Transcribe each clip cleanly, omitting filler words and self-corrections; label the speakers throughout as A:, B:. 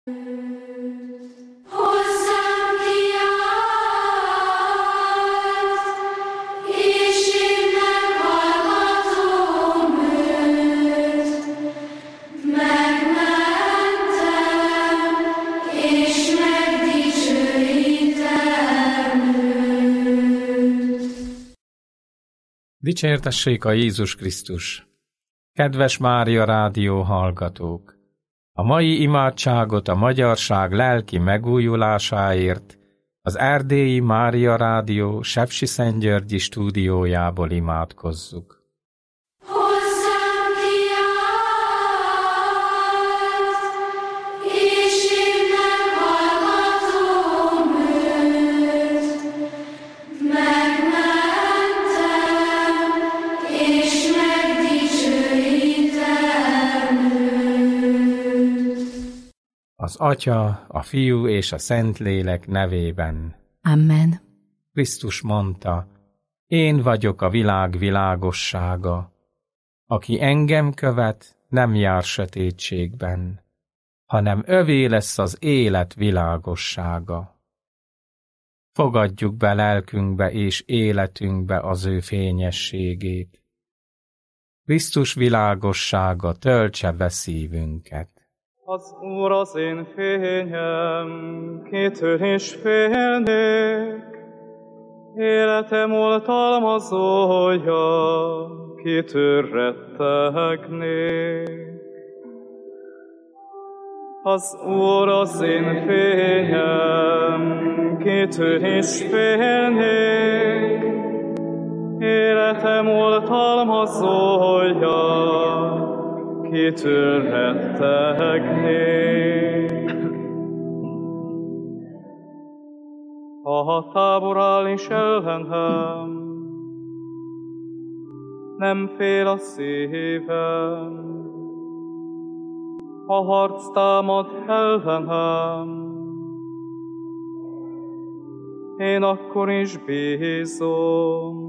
A: Dicsértessék a Jézus Krisztus! Kedves Mária Rádió hallgatók! A mai imádságot a magyarság lelki megújulásáért az erdélyi Mária Rádió Sepsiszentgyörgyi stúdiójából imádkozzuk. Az Atya, a Fiú és a Szentlélek nevében.
B: Amen.
A: Krisztus mondta, én vagyok a világ világossága. Aki engem követ, nem jár sötétségben, hanem övé lesz az élet világossága. Fogadjuk be lelkünkbe és életünkbe az ő fényességét. Krisztus világossága töltse be szívünket.
C: Az Úr az én fényem, kitől is félnék, életem oltalmazója, kitől rettegnék. Az Úr az én fényem, kitől is félnék, életem oltalmazója, kitől rettegnék. Ha tábor áll is ellenem, nem fél a szívem. Ha harc támad ellenem, én akkor is bízom.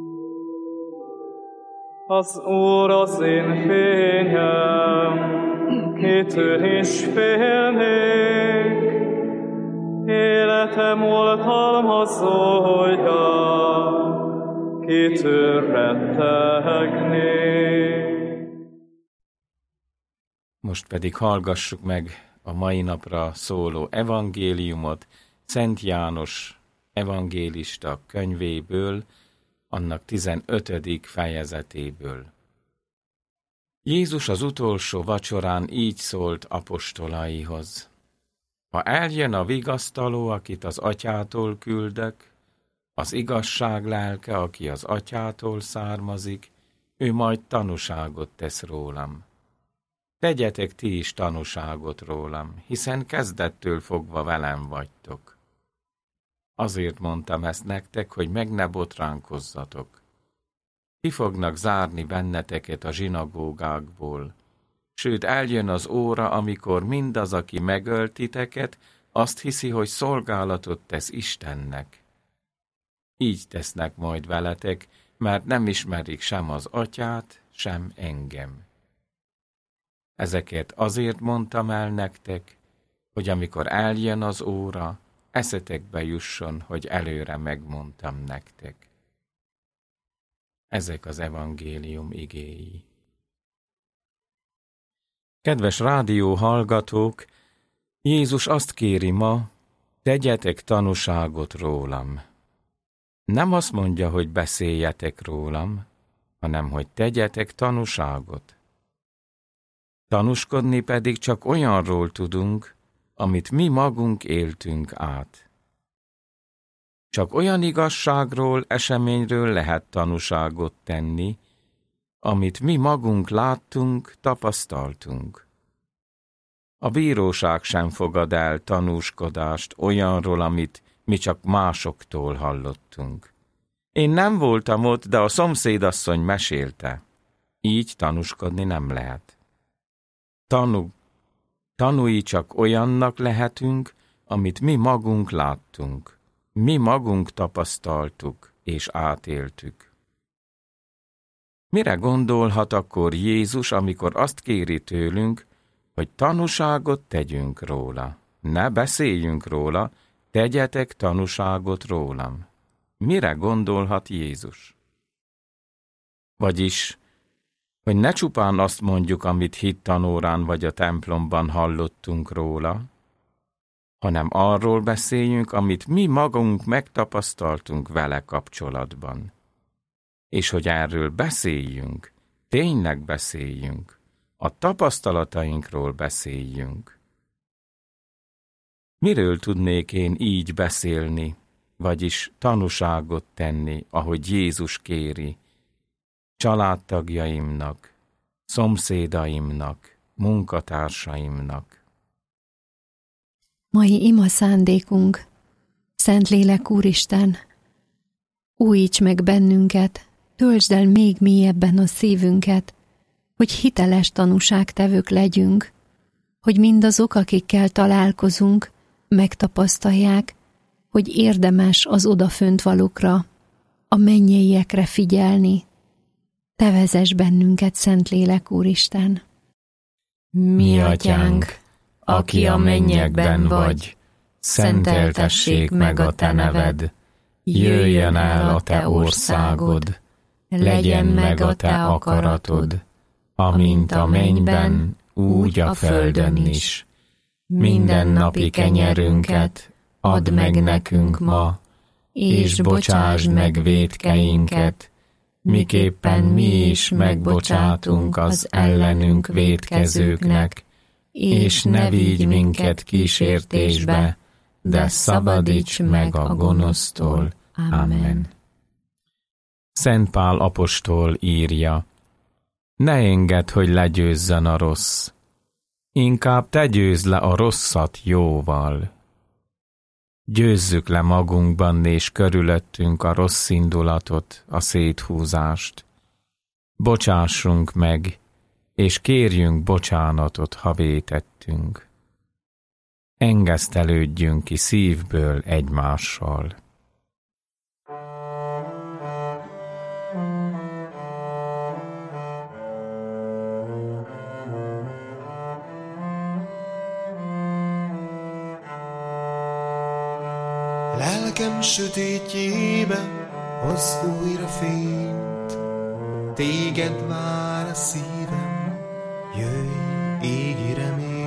C: Az Úr az én fényem, kitől is félnék, életem oltalmazója, kitől rettegnék.
A: Most pedig hallgassuk meg a mai napra szóló evangéliumot Szent János evangélista könyvéből, annak 15. fejezetéből. Jézus az utolsó vacsorán így szólt apostolaihoz. Ha eljön a vigasztaló, akit az Atyától küldök, az igazság lelke, aki az Atyától származik, ő majd tanúságot tesz rólam. Tegyetek ti is tanúságot rólam, hiszen kezdettől fogva velem vagytok. Azért mondtam ezt nektek, hogy meg ne botránkozzatok. Ki fognak zárni benneteket a zsinagógákból, sőt eljön az óra, amikor mindaz, aki megölt titeket, azt hiszi, hogy szolgálatot tesz Istennek. Így tesznek majd veletek, mert nem ismerik sem az Atyát, sem engem. Ezeket azért mondtam el nektek, hogy amikor eljön az óra, eszetekbe jusson, hogy előre megmondtam nektek. Ezek az evangélium igéi. Kedves rádió hallgatók, Jézus azt kéri ma, tegyetek tanúságot rólam. Nem azt mondja, hogy beszéljetek rólam, hanem hogy tegyetek tanúságot. Tanúskodni pedig csak olyanról tudunk, amit mi magunk éltünk át. Csak olyan igazságról, eseményről lehet tanúságot tenni, amit mi magunk láttunk, tapasztaltunk. A bíróság sem fogad el tanúskodást olyanról, amit mi csak másoktól hallottunk. Én nem voltam ott, de a szomszédasszony mesélte. Így tanúskodni nem lehet. Tanúi csak olyannak lehetünk, amit mi magunk láttunk, mi magunk tapasztaltuk és átéltük. Mire gondolhat akkor Jézus, amikor azt kéri tőlünk, hogy tanúságot tegyünk róla. Ne beszéljünk róla, tegyetek tanúságot rólam. Mire gondolhat Jézus? Vagyis, hogy ne csupán azt mondjuk, amit hittanórán vagy a templomban hallottunk róla, hanem arról beszéljünk, amit mi magunk megtapasztaltunk vele kapcsolatban. És hogy erről beszéljünk, tényleg beszéljünk, a tapasztalatainkról beszéljünk. Miről tudnék én így beszélni, vagyis tanúságot tenni, ahogy Jézus kéri, családtagjaimnak, szomszédaimnak, munkatársaimnak?
B: Mai ima szándékunk, Szentlélek Úristen, újíts meg bennünket, töltsd el még mélyebben a szívünket, hogy hiteles tanúságtevők legyünk, hogy mindazok, akikkel találkozunk, megtapasztalják, hogy érdemes az odafönt valókra, a mennyeiekre figyelni. Te vezess bennünket, Szentlélek Úristen!
A: Mi atyánk, aki a mennyekben vagy, szenteltessék meg a te neved, jöjjön el a te országod, legyen meg a te akaratod, amint a mennyben, úgy a földön is. Mindennapi kenyerünket add meg nekünk ma, és bocsásd meg vétkeinket, miképpen mi is megbocsátunk az ellenünk vétkezőknek, és ne vigy minket kísértésbe, de szabadíts meg a gonosztól. Amen. Szent Pál apostol írja: ne engedd, hogy legyőzzön a rossz, inkább te győzd le a rosszat jóval. Győzzük le magunkban és körülöttünk a rossz indulatot, a széthúzást. Bocsássunk meg, és kérjünk bocsánatot, ha vétettünk. Engesztelődjünk ki szívből egymással.
D: Lelkem sötétjébe hozz újra fényt, téged vár a szívem, jöjj, égi remény.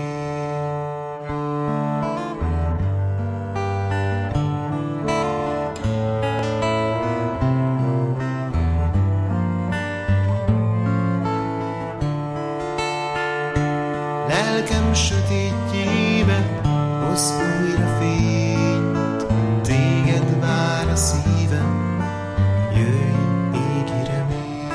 D: Lelkem sötétjébe hozz újra fényt, téged vár a szívem, jöjj, égi remény.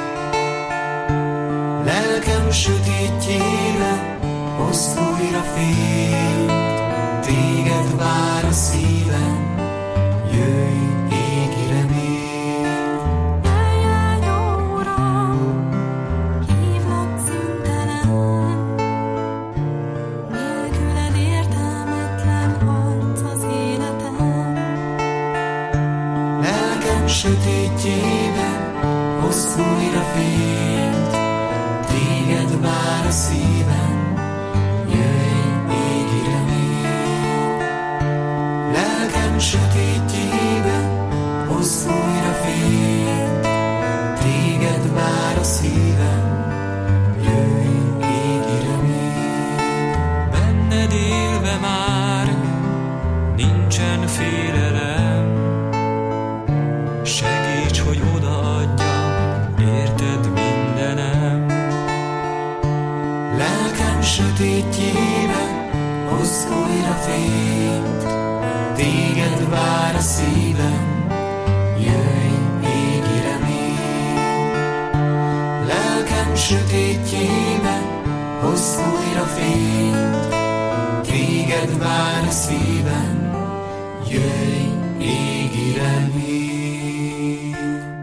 D: Lelkem sötétjébe hozz újra fényt, téged vár a szívem, jöjj, égi remény.
E: Jöjj, jó Uram, hívlak szüntelen, nélküled értelmetlen harc az életem.
D: Lelkem sötétjében hozz újra fényt, téged vár a szívem, jöjj, égi remény. Lelkem sötétjében hozz újra fényt, téged vár a szívem, jöjj, égi remény.
F: Benned élve már nincsen félelem, segíts, hogy odaadjam, érted mindenem.
D: Lelkem sötétjében hozz újra fényt, téged vár a szívem, jöjj, égi remény. Lelkem sötétjében hozz újra fényt, téged vár a szívem, jöjj, égi remény.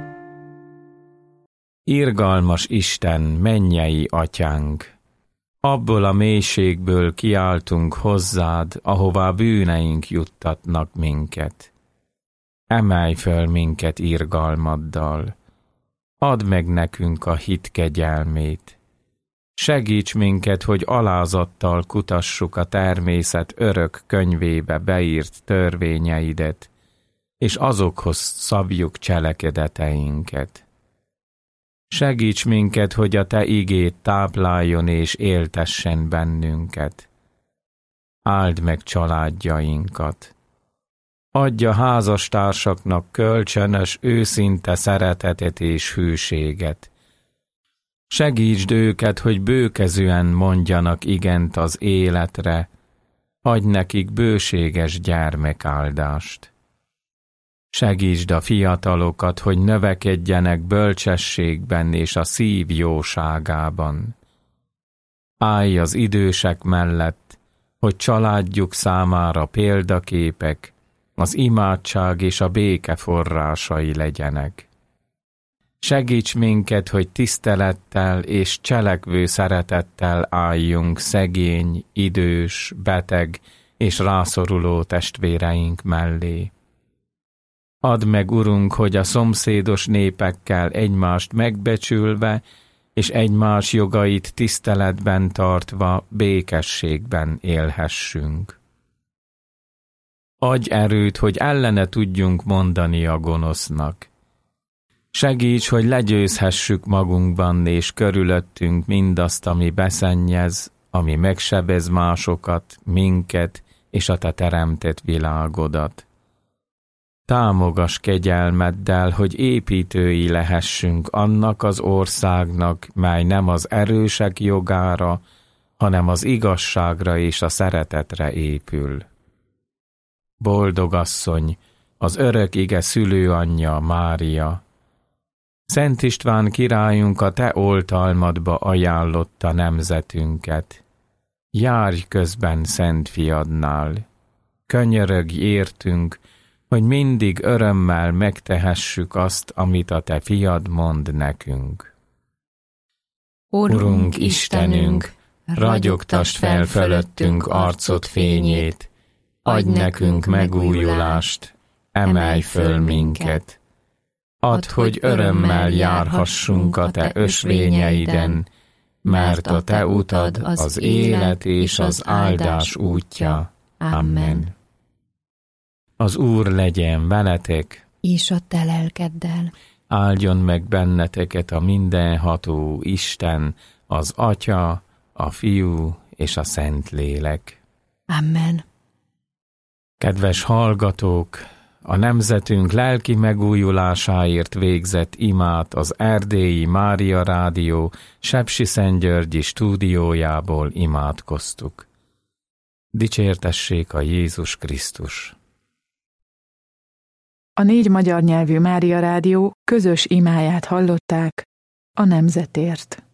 A: Irgalmas Isten, mennyei atyánk! Abból a mélységből kiáltunk hozzád, ahová bűneink juttatnak minket. Emelj föl minket irgalmaddal, add meg nekünk a hit kegyelmét, Segíts minket, hogy alázattal kutassuk a természet örök könyvébe beírt törvényeidet, és azokhoz szabjuk cselekedeteinket. Segíts minket, hogy a Te igéd tápláljon és éltessen bennünket. Áld meg családjainkat. Adj a házastársaknak kölcsönös, őszinte szeretetet és hűséget. Segítsd őket, hogy bőkezűen mondjanak igent az életre, adj nekik bőséges gyermekáldást. Segítsd a fiatalokat, hogy növekedjenek bölcsességben és a szív jóságában. Állj az idősek mellett, hogy családjuk számára példaképek, az imádság és a béke forrásai legyenek. Segíts minket, hogy tisztelettel és cselekvő szeretettel álljunk szegény, idős, beteg és rászoruló testvéreink mellé. Add meg, Urunk, hogy a szomszédos népekkel egymást megbecsülve és egymás jogait tiszteletben tartva békességben élhessünk. Adj erőt, hogy ellene tudjunk mondani a gonosznak. Segíts, hogy legyőzhessük magunkban és körülöttünk mindazt, ami beszennyez, ami megsebez másokat, minket és a Te teremtett világodat. Támogass kegyelmeddel, hogy építői lehessünk annak az országnak, mely nem az erősek jogára, hanem az igazságra és a szeretetre épül. Boldog asszony, az örök ige szülőanyja Mária, Szent István királyunk a Te oltalmadba ajánlotta nemzetünket. Járj közben Szent Fiadnál, könyörögj értünk, hogy mindig örömmel megtehessük azt, amit a Te Fiad mond nekünk.
B: Urunk Istenünk, ragyogtasd fel fölöttünk arcod fényét, adj nekünk megújulást, emelj föl minket. Add, hogy örömmel járhassunk a Te ösvényeiden, mert a Te utad az élet és az áldás útja. Amen.
A: Az Úr legyen veletek,
B: És a Te lelkeddel.
A: áldjon meg benneteket a mindenható Isten, az Atya, a Fiú és a Szentlélek.
B: Amen.
A: Kedves hallgatók, a nemzetünk lelki megújulásáért végzett imát az Erdélyi Mária Rádió Sepsiszentgyörgyi stúdiójából imádkoztuk. Dicsértessék a Jézus Krisztus!
G: A 4 magyar nyelvű Mária Rádió közös imáját hallották a nemzetért.